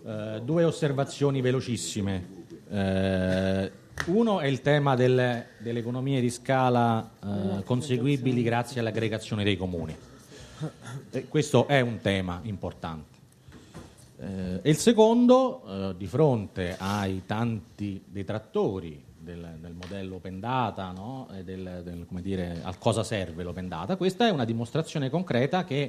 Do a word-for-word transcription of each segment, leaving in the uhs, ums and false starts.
Uh, due osservazioni velocissime. Uh, uno è il tema del, delle economie di scala uh, conseguibili grazie all'aggregazione dei comuni. E questo è un tema importante. Uh, e il secondo, uh, di fronte ai tanti detrattori del, del modello open data, no? E del, del, come dire, a cosa serve l'open data, questa è una dimostrazione concreta che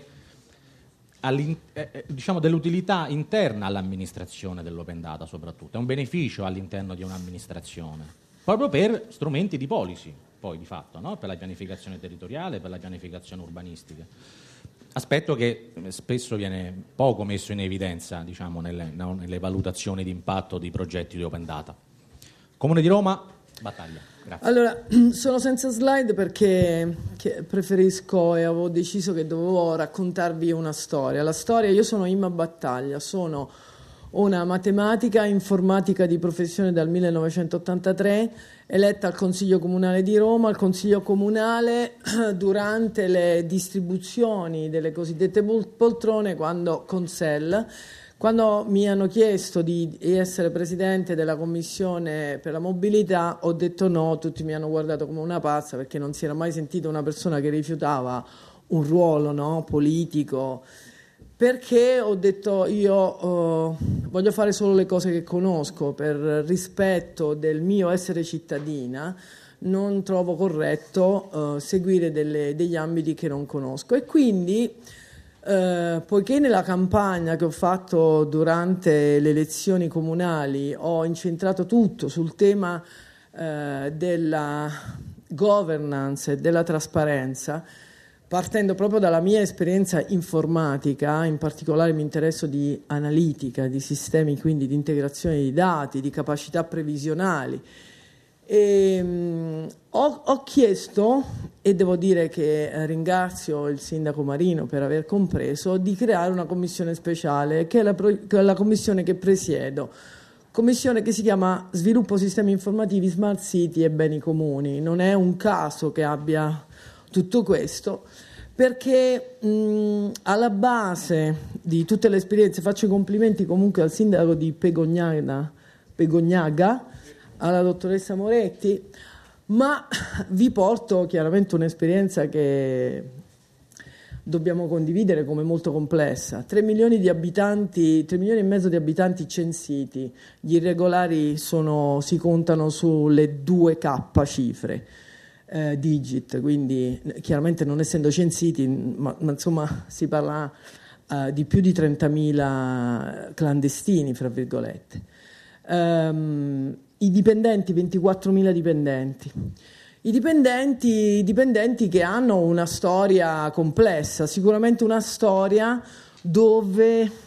Eh, diciamo dell'utilità interna all'amministrazione dell'open data, soprattutto è un beneficio all'interno di un'amministrazione proprio per strumenti di policy, poi di fatto, no? Per la pianificazione territoriale, per la pianificazione urbanistica, aspetto che spesso viene poco messo in evidenza, diciamo, nelle, no? nelle valutazioni di impatto di progetti di open data. Comune di Roma, battaglia. Grazie. Allora, sono senza slide perché preferisco e avevo deciso che dovevo raccontarvi una storia. La storia, io sono Imma Battaglia, sono una matematica informatica di professione dal millenovecentottantatré, eletta al Consiglio Comunale di Roma. Al Consiglio Comunale, durante le distribuzioni delle cosiddette poltrone, quando Consell, quando mi hanno chiesto di essere presidente della commissione per la mobilità, ho detto no, tutti mi hanno guardato come una pazza perché non si era mai sentita una persona che rifiutava un ruolo, no, politico, perché ho detto io uh, voglio fare solo le cose che conosco, per rispetto del mio essere cittadina non trovo corretto uh, seguire delle, degli ambiti che non conosco e quindi Uh, poiché nella campagna che ho fatto durante le elezioni comunali ho incentrato tutto sul tema uh, della governance e della trasparenza, partendo proprio dalla mia esperienza informatica, in particolare mi interesso di analitica, di sistemi, quindi di integrazione di dati, di capacità previsionali. E, um, ho, ho chiesto, e devo dire che ringrazio il sindaco Marino per aver compreso, di creare una commissione speciale, che è la, che è la commissione che presiedo, commissione che si chiama Sviluppo Sistemi Informativi, Smart City e Beni Comuni. Non è un caso che abbia tutto questo, perché mh, alla base di tutte le esperienze, faccio i complimenti comunque al sindaco di Pegognaga, Pegognaga alla dottoressa Moretti, ma vi porto chiaramente un'esperienza che dobbiamo condividere come molto complessa. tre milioni di abitanti, tre milioni e mezzo di abitanti censiti, gli irregolari sono, si contano sulle due K cifre, eh, digit, quindi chiaramente non essendo censiti, ma, ma insomma si parla eh, di più di trentamila clandestini, fra virgolette. Um, I dipendenti, ventiquattromila dipendenti. I dipendenti, dipendenti che hanno una storia complessa, sicuramente una storia dove eh,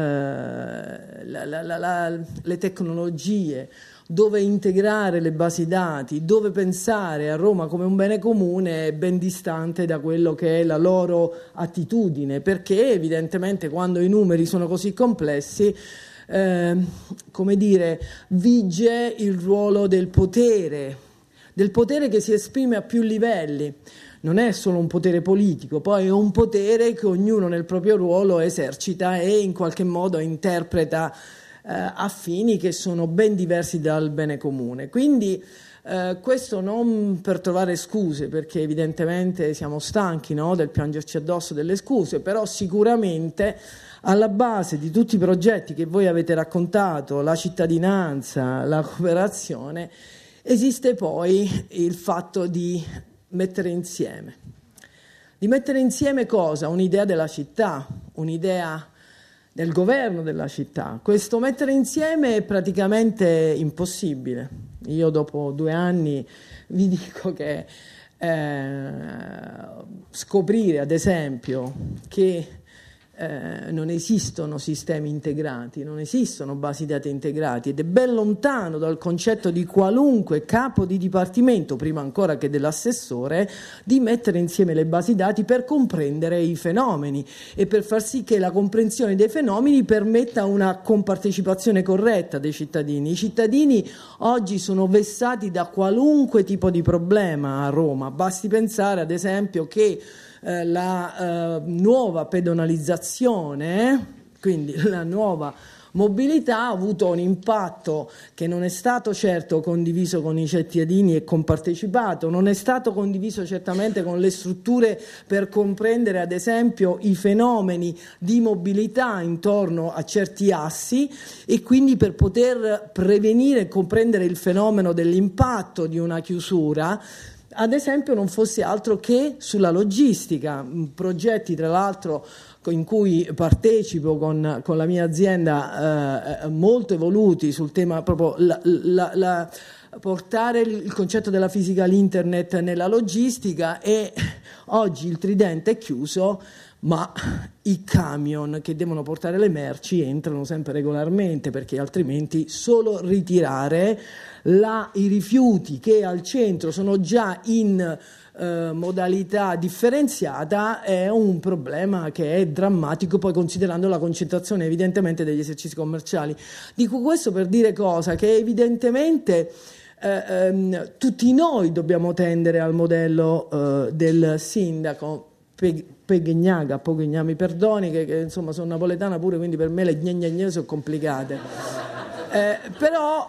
la, la, la, la, le tecnologie, dove integrare le basi dati, dove pensare a Roma come un bene comune è ben distante da quello che è la loro attitudine, perché evidentemente quando i numeri sono così complessi, Eh, come dire, vige il ruolo del potere, del potere che si esprime a più livelli. Non è solo un potere politico, poi è un potere che ognuno nel proprio ruolo esercita e in qualche modo interpreta eh, a fini che sono ben diversi dal bene comune. Quindi eh, questo non per trovare scuse, perché evidentemente siamo stanchi, no, del piangerci addosso delle scuse, però sicuramente alla base di tutti i progetti che voi avete raccontato, la cittadinanza, la cooperazione, esiste poi il fatto di mettere insieme. Di mettere insieme cosa? Un'idea della città, un'idea del governo della città. Questo mettere insieme è praticamente impossibile. Io dopo due anni vi dico che eh, scoprire, ad esempio, che Eh, non esistono sistemi integrati, non esistono basi dati integrati ed è ben lontano dal concetto di qualunque capo di dipartimento, prima ancora che dell'assessore, di mettere insieme le basi dati per comprendere i fenomeni e per far sì che la comprensione dei fenomeni permetta una compartecipazione corretta dei cittadini. I cittadini oggi sono vessati da qualunque tipo di problema a Roma, basti pensare ad esempio che Eh, la eh, nuova pedonalizzazione, quindi la nuova mobilità, ha avuto un impatto che non è stato certo condiviso con i cittadini e compartecipato, non è stato condiviso certamente con le strutture per comprendere ad esempio i fenomeni di mobilità intorno a certi assi e quindi per poter prevenire e comprendere il fenomeno dell'impatto di una chiusura, ad esempio non fosse altro che sulla logistica, progetti tra l'altro in cui partecipo con, con la mia azienda eh, molto evoluti sul tema proprio la, la, la, portare il concetto della physical internet nella logistica, e oggi il tridente è chiuso, ma i camion che devono portare le merci entrano sempre regolarmente, perché altrimenti solo ritirare la, i rifiuti che al centro sono già in eh, modalità differenziata è un problema che è drammatico, poi considerando la concentrazione evidentemente degli esercizi commerciali. Dico questo per dire cosa? Che evidentemente eh, ehm, tutti noi dobbiamo tendere al modello eh, del sindaco Pegagnaga, Pogagna, mi perdoni che, che insomma sono napoletana pure, quindi per me le gne sono complicate, eh, però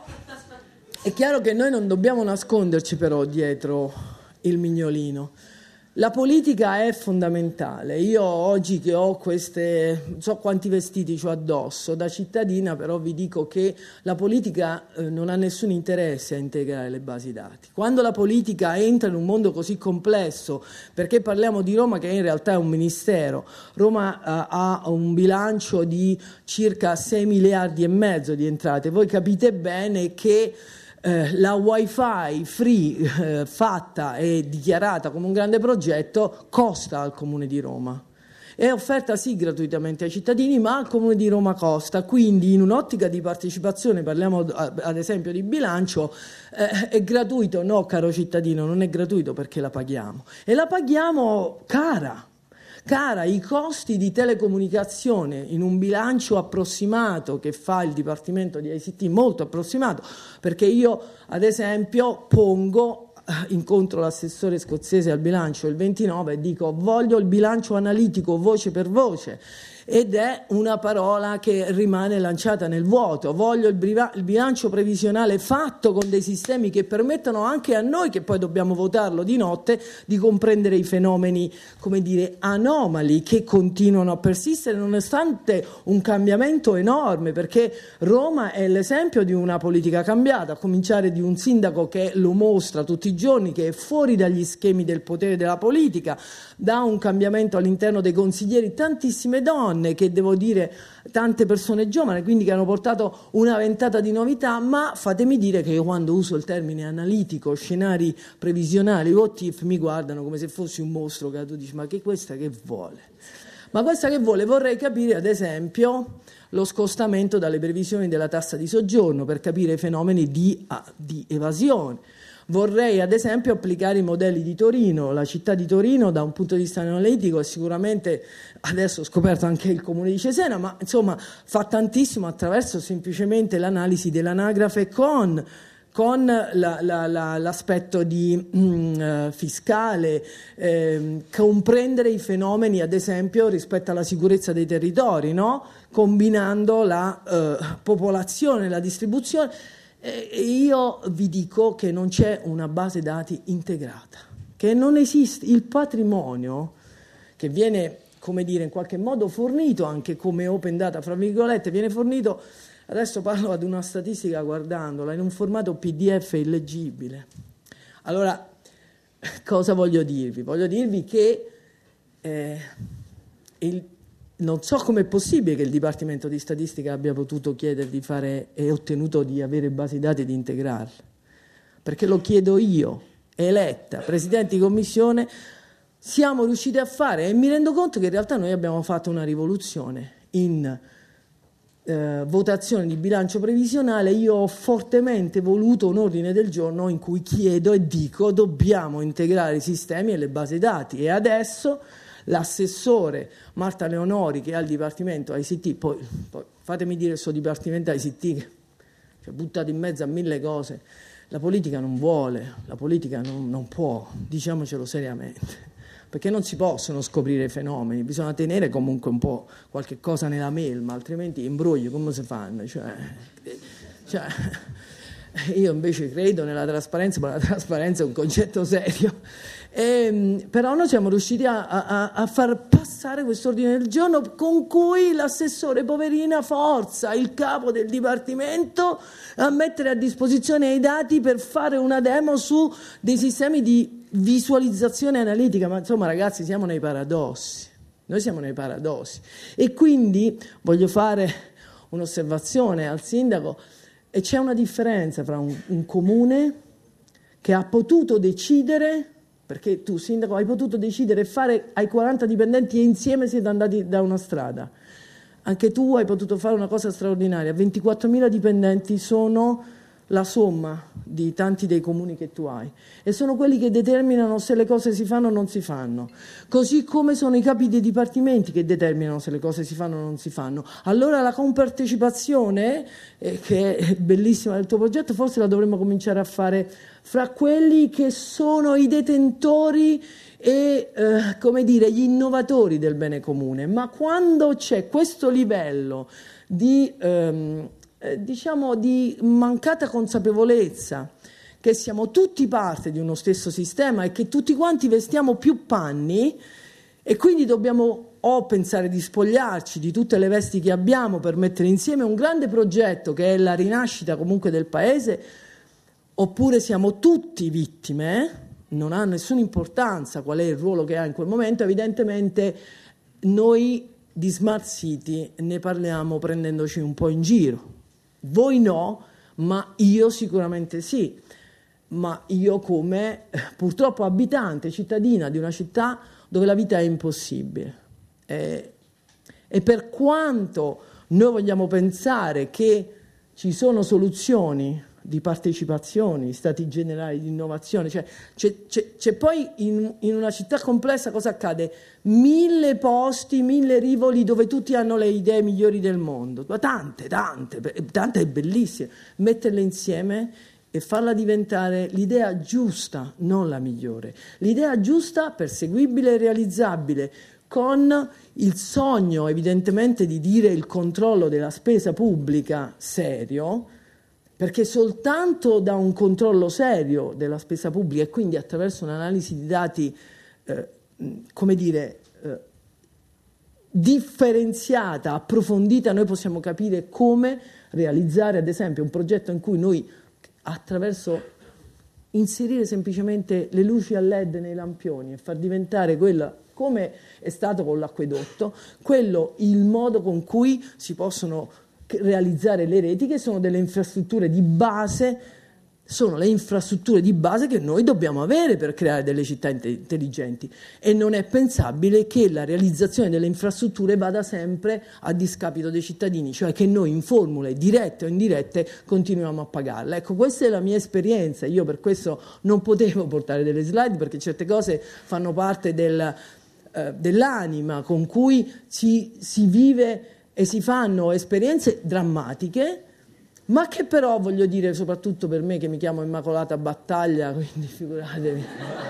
è chiaro che noi non dobbiamo nasconderci però dietro il mignolino. La politica è fondamentale. Io oggi che ho queste, non so quanti vestiti ho addosso, da cittadina però vi dico che la politica eh, non ha nessun interesse a integrare le basi dati. Quando la politica entra in un mondo così complesso, perché parliamo di Roma che in realtà è un ministero, Roma eh, ha un bilancio di circa sei miliardi e mezzo di entrate, voi capite bene che Eh, la wifi free eh, fatta e dichiarata come un grande progetto costa al Comune di Roma. È offerta sì gratuitamente ai cittadini, ma al Comune di Roma costa, quindi in un'ottica di partecipazione, parliamo ad esempio di bilancio, eh, è gratuito? No, caro cittadino, non è gratuito perché la paghiamo, e la paghiamo cara. Cara, i costi di telecomunicazione in un bilancio approssimato che fa il Dipartimento di I C T, molto approssimato, perché io ad esempio pongo, incontro l'assessore scozzese al bilancio il ventinove e dico voglio il bilancio analitico voce per voce, ed è una parola che rimane lanciata nel vuoto. Voglio il, briva- il bilancio previsionale fatto con dei sistemi che permettano anche a noi, che poi dobbiamo votarlo di notte, di comprendere i fenomeni, come dire, anomali che continuano a persistere nonostante un cambiamento enorme, perché Roma è l'esempio di una politica cambiata, a cominciare di un sindaco che lo mostra tutti i giorni, che è fuori dagli schemi del potere della politica, da un cambiamento all'interno dei consiglieri, tantissime donne, che devo dire tante persone giovani, quindi che hanno portato una ventata di novità. Ma fatemi dire che io quando uso il termine analitico, scenari previsionali, what if, mi guardano come se fossi un mostro, che tu dici ma che questa che vuole? Ma questa che vuole? Vorrei capire ad esempio lo scostamento dalle previsioni della tassa di soggiorno per capire i fenomeni di, ah, di evasione. Vorrei ad esempio applicare i modelli di Torino. La città di Torino da un punto di vista analitico è sicuramente, adesso ho scoperto anche il comune di Cesena, ma insomma fa tantissimo attraverso semplicemente l'analisi dell'anagrafe con, con la, la, la, l'aspetto di, mh, fiscale, eh, comprendere i fenomeni ad esempio rispetto alla sicurezza dei territori, no? Combinando la eh, popolazione, la distribuzione. E io vi dico che non c'è una base dati integrata, che non esiste. Il patrimonio che viene, come dire, in qualche modo fornito anche come open data, fra virgolette, viene fornito, adesso parlo ad una statistica guardandola, in un formato P D F illeggibile. Allora, cosa voglio dirvi? Voglio dirvi che eh, il non so com'è possibile che il Dipartimento di Statistica abbia potuto chiedere di fare e ottenuto di avere basi dati e di integrarle, perché lo chiedo io, eletta, Presidente di Commissione, siamo riusciti a fare, e mi rendo conto che in realtà noi abbiamo fatto una rivoluzione in eh, votazione di bilancio previsionale. Io ho fortemente voluto un ordine del giorno in cui chiedo e dico dobbiamo integrare i sistemi e le basi dati, e adesso l'assessore Marta Leonori, che ha il Dipartimento I C T, poi, poi fatemi dire il suo Dipartimento I C T, che è buttato in mezzo a mille cose, la politica non vuole, la politica non, non può, diciamocelo seriamente, perché non si possono scoprire i fenomeni, bisogna tenere comunque un po' qualche cosa nella melma, altrimenti imbroglio come si fanno? Cioè, cioè, io invece credo nella trasparenza, ma la trasparenza è un concetto serio. E, però noi siamo riusciti a, a, a far passare quest'ordine del giorno con cui l'assessore Poverina forza il capo del dipartimento a mettere a disposizione i dati per fare una demo su dei sistemi di visualizzazione analitica. Ma insomma, ragazzi, siamo nei paradossi, noi siamo nei paradossi. E quindi voglio fare un'osservazione al sindaco, e c'è una differenza fra un, un comune che ha potuto decidere, perché tu sindaco hai potuto decidere e fare ai quaranta dipendenti e insieme siete andati da una strada, anche tu hai potuto fare una cosa straordinaria, ventiquattromila dipendenti sono la somma di tanti dei comuni che tu hai e sono quelli che determinano se le cose si fanno o non si fanno, così come sono i capi dei dipartimenti che determinano se le cose si fanno o non si fanno. Allora la compartecipazione, eh, che è bellissima del tuo progetto, forse la dovremmo cominciare a fare fra quelli che sono i detentori e eh, come dire, gli innovatori del bene comune. Ma quando c'è questo livello di ehm, diciamo di mancata consapevolezza che siamo tutti parte di uno stesso sistema e che tutti quanti vestiamo più panni e quindi dobbiamo o pensare di spogliarci di tutte le vesti che abbiamo per mettere insieme un grande progetto che è la rinascita comunque del paese, oppure siamo tutti vittime, eh? Non ha nessuna importanza qual è il ruolo che ha in quel momento. Evidentemente noi di Smart City ne parliamo prendendoci un po' in giro. Voi no, ma io sicuramente sì, ma io come purtroppo abitante, cittadina di una città dove la vita è impossibile. E, e per quanto noi vogliamo pensare che ci sono soluzioni di partecipazione, stati generali di innovazione, cioè c'è, c'è, c'è poi in, in una città complessa cosa accade? Mille posti, mille rivoli dove tutti hanno le idee migliori del mondo, ma tante, tante, tante e bellissime, metterle insieme e farla diventare l'idea giusta, non la migliore, l'idea giusta, perseguibile e realizzabile, con il sogno evidentemente di dire il controllo della spesa pubblica serio, perché soltanto da un controllo serio della spesa pubblica e quindi attraverso un'analisi di dati, eh, come dire, eh, differenziata, approfondita, noi possiamo capire come realizzare ad esempio un progetto in cui noi attraverso inserire semplicemente le luci a led nei lampioni e far diventare quella, come è stato con l'acquedotto, quello il modo con cui si possono realizzare le reti, che sono delle infrastrutture di base, sono le infrastrutture di base che noi dobbiamo avere per creare delle città intelligenti, e non è pensabile che la realizzazione delle infrastrutture vada sempre a discapito dei cittadini, cioè che noi in formule dirette o indirette continuiamo a pagarle. Ecco, questa è la mia esperienza, io per questo non potevo portare delle slide perché certe cose fanno parte del, eh, dell'anima con cui si, si vive e si fanno esperienze drammatiche, ma che però, voglio dire, soprattutto per me che mi chiamo Immacolata Battaglia, quindi figuratevi,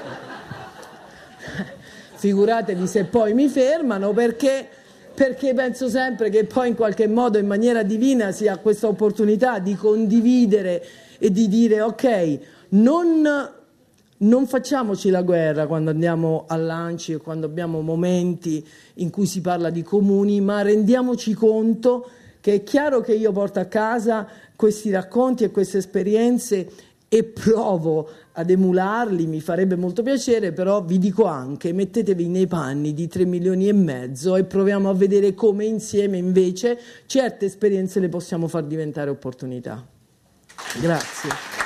figuratevi se poi mi fermano, perché, perché penso sempre che poi in qualche modo in maniera divina si ha questa opportunità di condividere e di dire ok, non... Non facciamoci la guerra quando andiamo a lanci e quando abbiamo momenti in cui si parla di comuni, ma rendiamoci conto che è chiaro che io porto a casa questi racconti e queste esperienze e provo ad emularli, mi farebbe molto piacere, però vi dico anche mettetevi nei panni di tre milioni e mezzo e proviamo a vedere come insieme invece certe esperienze le possiamo far diventare opportunità. Grazie.